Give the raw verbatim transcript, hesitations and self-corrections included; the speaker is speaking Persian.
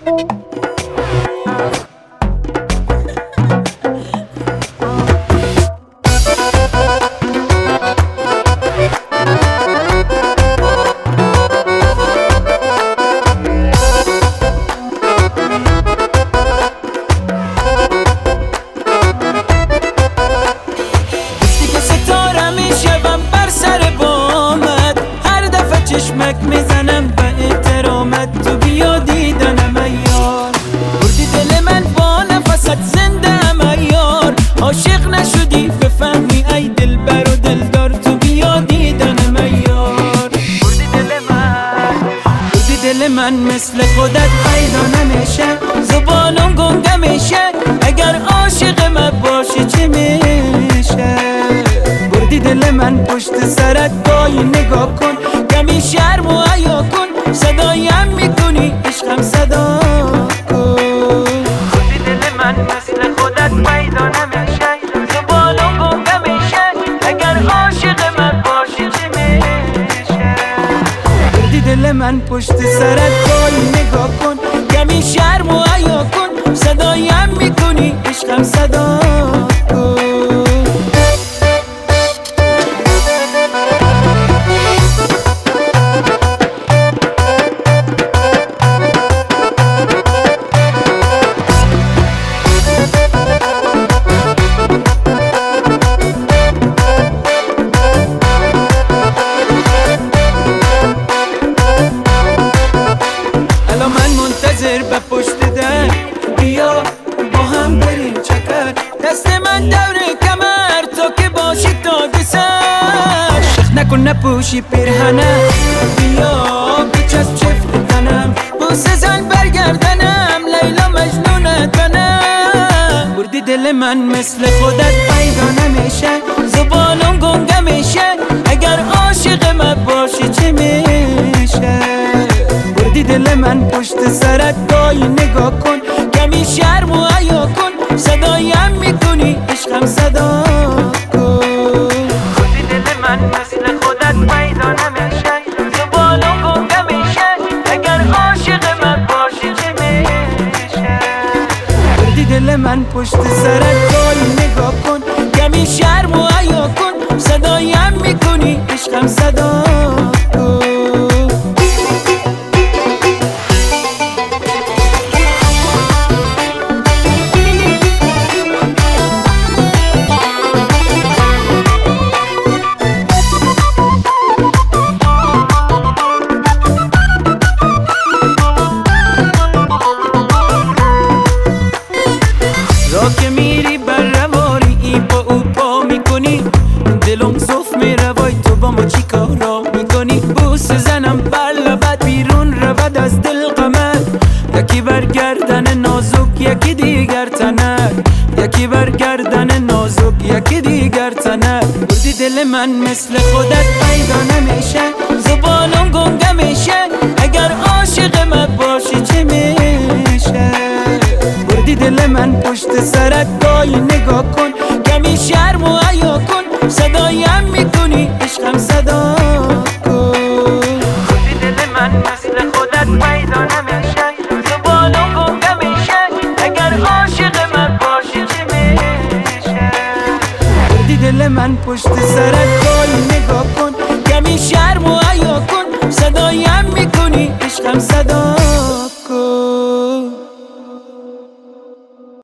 چشمک میزنم به احترامت، تو بیا دیدنم ایار. بردی دل من با نفست زنده ام ایار. عاشق نشدی بفهمی ای دل بر و دلدار، تو بیا دیدنم ایار. بردی دل من بردی دل من مثل خودت پیدا نمیشه، زبانم گنگه میشه اگر عاشق من باشی چی میشه. بردی دل من پشت سرت گاهی نگاه کن، کمی شرم و حیا کن، صدایم میکنی عشقم صدا کن. بردی دل من مثل خودت پیدا نمیشه، زبانم گنگه میشه اگر عاشق من باشی چی میشه. بردی دل من پشت سرت گاهی نگاه کن، کمی شرم و حیا کن، صدایم میکنی عشقم صدا کن. به پشت در بیا با هم بریم چکر، دست من دور کمر تا که باشی تا سر. شخ نکن نپوشی پیرهنم، بیا بچسب چفت تنم، بوسه زن برگردنم، لیلا مجنونت منم. بردی دل من مثل خودت پیدا نمیشه، زبانم گنگه میشه اگر عاشق من باشی چی میشه. بردی دل من پشت سرت گاهی نگاه کن، کمی شرم و حیا کن، صدایم میکنی عشقم صدا کن. بردی دل من مثل خودت پیدا نمیشه، زبانم گنگه میشه اگر عاشق من باشی چی میشه. بردی دل من پشت سرت گاهی نگاه کن، کمی شرم و حیا کن، صدایم میکنی عشقم صدا کن. که میری بر روانی ای با او پا میکنی، دلم صف میره وای تو با ما چی کارا میکنی. بوس زنم بر لبت بیرون رود از دل قمر، یکی برگردن نازک یکی دیگر تنر، یکی برگردن نازک یکی دیگر تنر. بردی دل من مثل خودت پیدا نمیشه، زبانم گنگه میشه اگر عاشق من باشی چی میشه. بردی دل من پشت سرت گاهی نگاه کن، کمی شرم و حیا کن، صدایم میکنی عشقم صدا کن. بردی دل من مثل خودت پیدا نمیشه، زبانم گنگه میشه اگر عاشق من باشی چی میشه. بردی دل من پشت سرت گاهی نگاه کن، کمی شرم و حیا کن، صدایم